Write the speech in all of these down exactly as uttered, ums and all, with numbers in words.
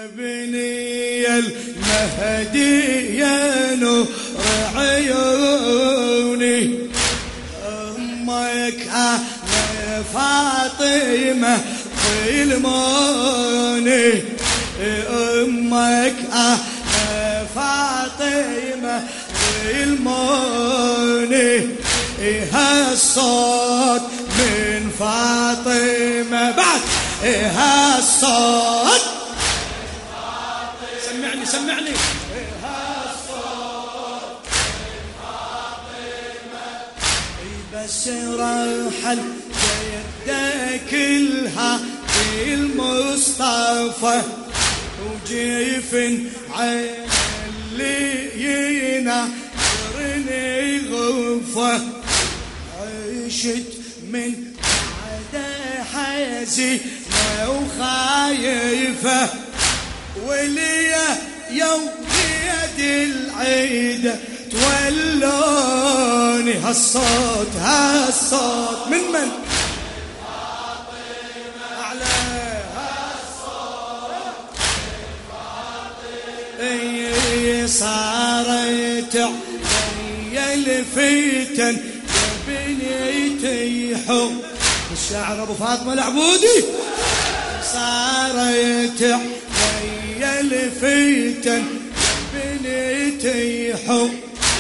بني المهدي يا نور عيوني، أمك أنا فاطمة ظلموني، أمك أنا فاطمة ظلموني، هالصوت من فاطمة بعد هالصوت سمعني سمعني هالصوت من فاطمة، بس رحل يده كلها المصطفى، وجيفن عين اللي يناظرني غفة، عشت من بعد حزينة وخايفة، وليا يوم يد العيد تولوني، هالصوت هالصوت من من أعلى هالصوت من فاطمة، صارت علي الفتن يا بنيتي حب، الشاعر أبو فاطمة العبودي، صارت علي الفتن يا بنيتي حب،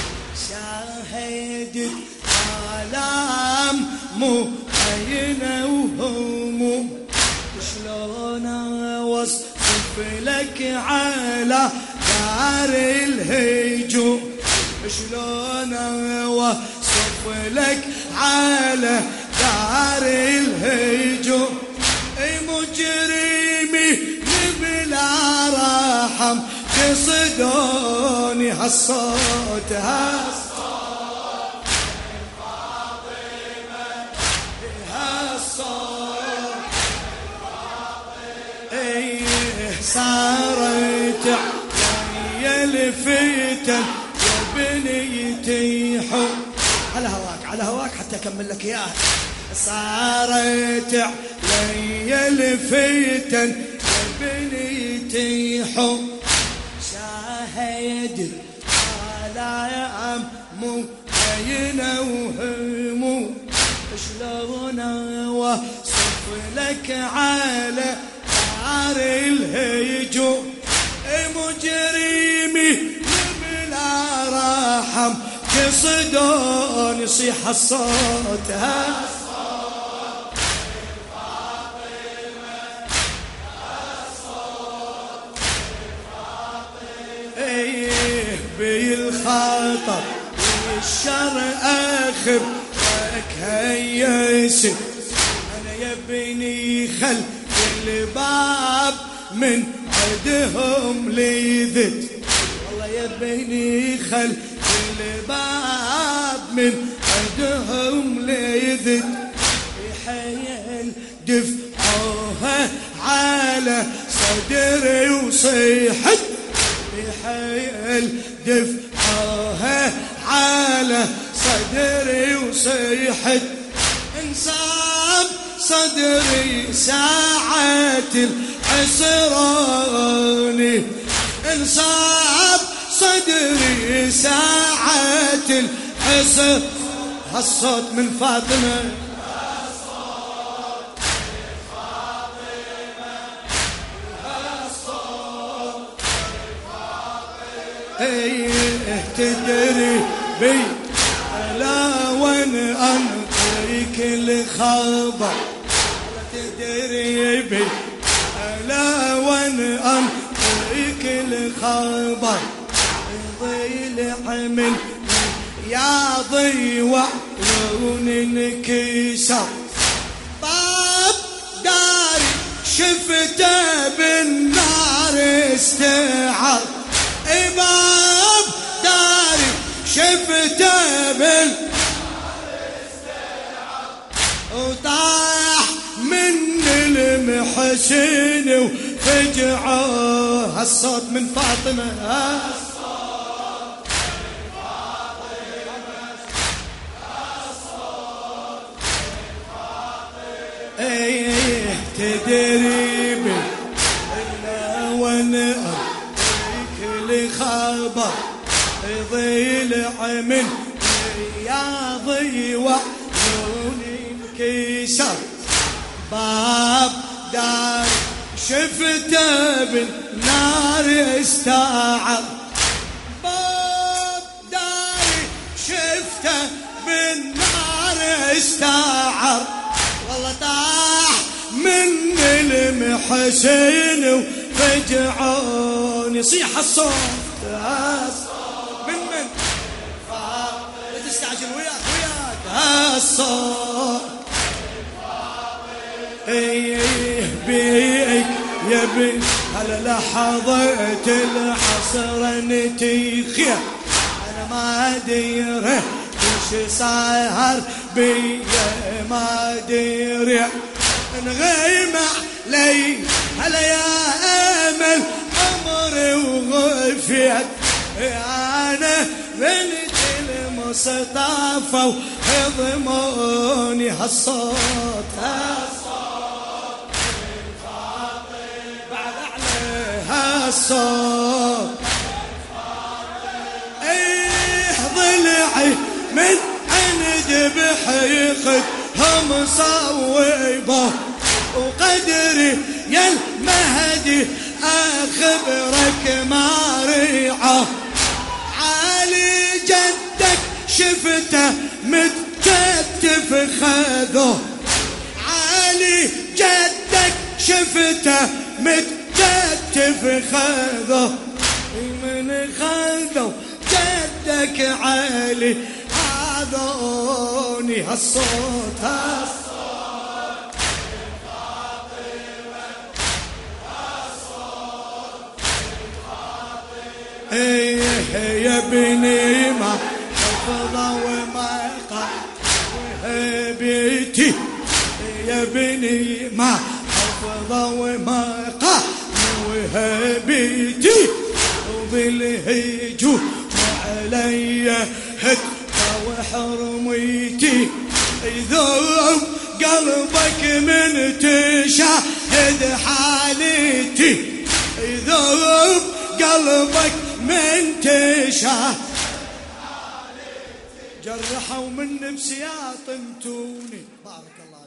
شاهدت آلام مو عينه وهموم، شلون اوصف لك على دار الهجوم، شلون اوصف لك على دار الهجوم، مجرمي بلا رحم قصدوني، هالصوت هالصوت من فاطمة، هالصوت من فاطمة، ايه صارت علي الفتن يا بنيتي حب، على هواك على هواك حتى اكمل لك اياها، صارت علي الفتن يا بنيتي حب، شاهدت آلام مو عينه وهموم، شلون اوصف لك على دار الهجوم، مجرمي بلا رحم قصدوني، يصيح الصوت هالصوت من فاطمة، هالصوت من فاطمة، ايه بالخطر والشر اخبرك هيسي، انا يا ابني خل الباب من عندهم ليذت، والله يا ابني خل الباب من عندهم ليذت، يحيل دفعوها على صدري وصيحت، يحيل دفعوها على صدري وصيحت، انصاب صدري ساعة الحسراني، انصاب صدري ساعة الحسر، هالصوت من فاطمة، هالصوت من فاطمة، هالصوت من فاطمة، ايه تدري بي لا وين انطيك الخبر، تدري بي لا وين انطيك الخبر، ضيلع من يا ضيوع لون انكسر، طاب داري شفته بالنار استعار، باب داري شفته بالنار استعار، وطاح من المحسن وفجعه، هالصوت من فاطمة، هالصوت من فاطمة، هالصوت من فاطمة، ايه تدري بي من أريك لخبر ضلع من رياضي وعيوني انكسر باب دار شفته بالنار استعر باب داري شفته بالنار استعر والله طاح من المحسن وفجعوني صيح الصوت من من لا تستعجل وياك وياك هالصوت ايه بيك يا بن هلا لحظة الحصر نتيخي انا ما ادري وش صاير بيا ما ادري انغيم علي هلا يا امل عمري وغفيت انا بنت المصطفى وهضموني هالصوت هالصوت بعد اعلى هالصوت ايه ضلعي من عند بحيقتهم صويبه وقدري يا المهدي اخبرك ما ريعه علي جدك شفته متكتف خذه علي جدك شفته متكتف خذه من خذه جدك علي عذوني هالصوت هالصوت ايه يا بني ما حفظه وما قع وهبيتي يا بني ما حفظه وما قع وهبيتي وبالهجوم علي هدى وحرميتي يذوب قلبك من تشاهد حالتي يذوب قلبك من تشاهد جرحوا من بسياط انتوني بارك الله.